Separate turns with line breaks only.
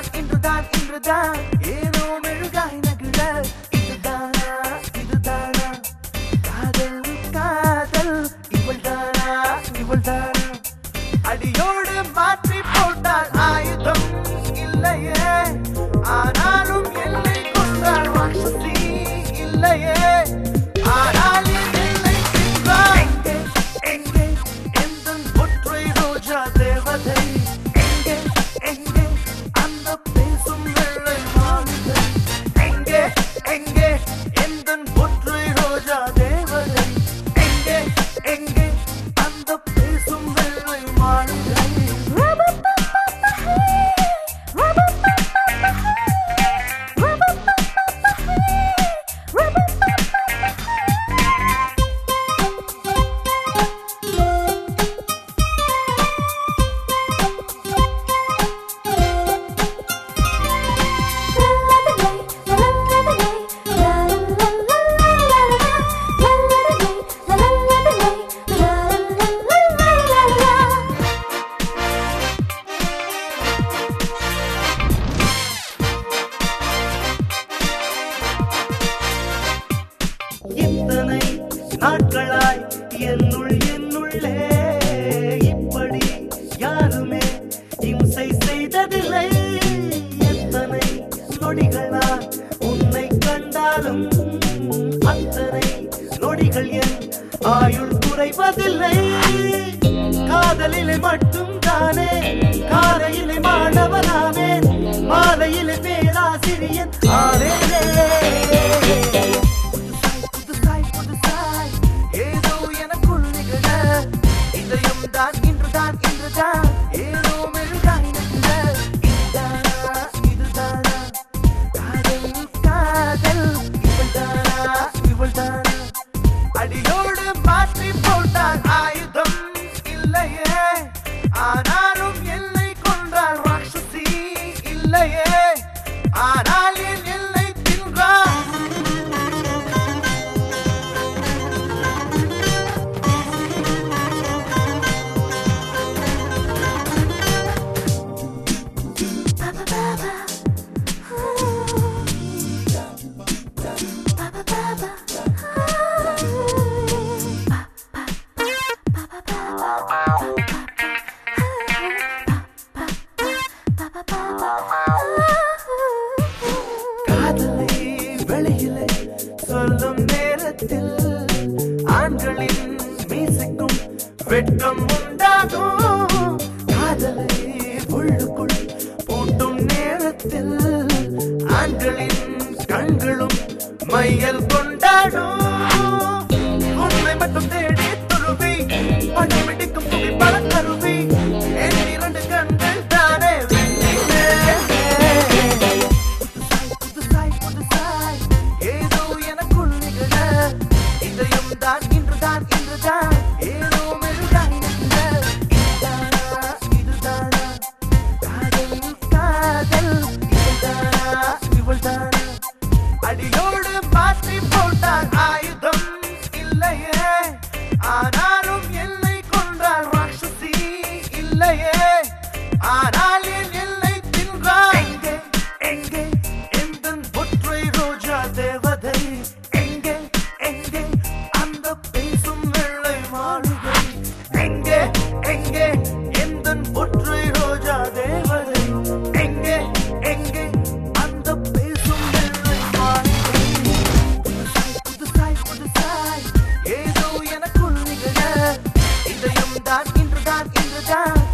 இன்றுதான் ஏனோ மெழுகாய் நகிழ இதுதானா காதல் இவள்தானா அடியோடு மாற்றி போட்டால் ஆயுதம் இல்லையே ஆனாலும் என்னை கொண்டாள் ராட்சசி இல்லையே ஆனால் என்னை தின்றாள் எங்கே எந்தன் ஒற்றை ரோஜா தேவதை எங்கே அந்த பேசும் வெள்ளை மாளிகை எங்கே எந்தன் ஒற்றை ரோஜா தேவதை எங்கே அந்த பேசும் வெள்ளை மாளிகை இத்தனை நாட்களாய் என்னுள்ளே இப்படி யாருமே இம்சை செய்ததில்லை எத்தனை நொடிகளாய் உன்னை கண்டாலும் அத்தனை நொடிகள் என் ஆயுள் குறைவதில்லை காதலிலே மட்டும் தானே காலையிலே மாணவனாவேன் மாலையிலே பேராசிரியன் ஆனேனே இன்றுதான் ஏனோ மெழுகாய் நகிழ இதுதானா காதல் இவள்தானா அடியோடு மாற்றி போட்டால் ஆயுதம் இல்லையே ஆனாலும் என்னை கொன்றாள் ராட்சசி இல்லையே ஆனால் என்னை தின்றாள் காதலை வெளியிலே சொல்லும் நேரத்தில் ஆண்களின் மீசைக்கும் வெட்கம் உண்டாகும் காதலை உள்ளுக்குள் பூட்டும் நேரத்தில் ஆண்களின் கண்களும் மையல் கொண்டாடும் உன்னை மட்டும் தேடி துருவி பணம் பிடிக்கும் புகைப்பட கருவி என் இரண்டு கண்கள் தானே ஏதோ எனக்குள் நிகழ இதயம்தான் இன்றுதான் ஏதோ மெழுகாய் நகிழ இதுதானா காதல் இவள்தானா அடியோடு மாற்றி போட்டால் ஆயுதம் இல்லையே ஆனாலும் என்னை கொன்றாள் ராட்சசி இல்லையே ஆனால் என்னை தின்றாள் எங்கே எந்தன் ஒற்றை ரோஜா தேவதை எங்கே அந்த பேசும் வெள்ளை மாளிகை எங்கே எந்தன் ஒற்றை ரோஜா தேவதை எங்கே அந்த பேசும் வெள்ளை மாளிகை புதுசாய் ஏதோ எனக்குள் நிகழ இதயம்தான் இன்றுதான்